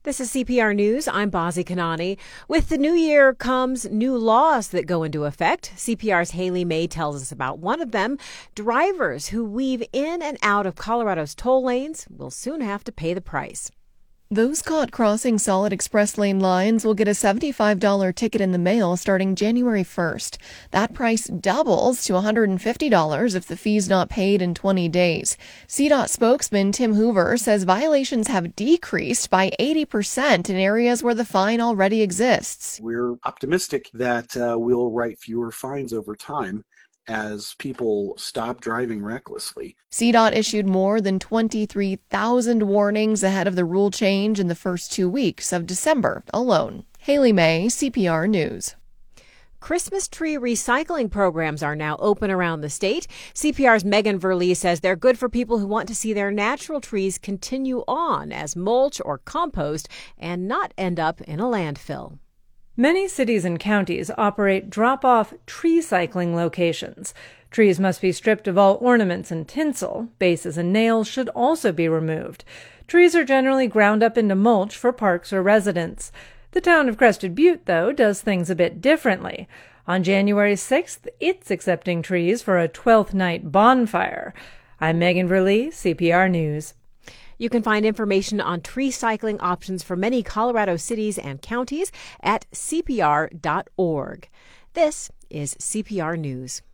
This is CPR News. I'm Bazi Kanani. With the new year comes new laws that go into effect. CPR's Haley May tells us about one of them. Drivers who weave in and out of Colorado's toll lanes will soon have to pay the price. Those caught crossing solid express lane lines will get a $75 ticket in the mail starting January 1st. That price doubles to $150 if the fee's not paid in 20 days. CDOT spokesman Tim Hoover says violations have decreased by 80% in areas where the fine already exists. We're optimistic that we'll write fewer fines over time as people stop driving recklessly. CDOT issued more than 23,000 warnings ahead of the rule change in the first 2 weeks of December alone. Haley May, CPR News. Christmas tree recycling programs are now open around the state. CPR's Megan Verlee says they're good for people who want to see their natural trees continue on as mulch or compost and not end up in a landfill. Many cities and counties operate drop-off tree cycling locations. Trees must be stripped of all ornaments and tinsel. Bases and nails should also be removed. Trees are generally ground up into mulch for parks or residents. The town of Crested Butte, though, does things a bit differently. On January 6th, it's accepting trees for a 12th night bonfire. I'm Megan Verlee, CPR News. You can find information on tree cycling options for many Colorado cities and counties at cpr.org. This is CPR News.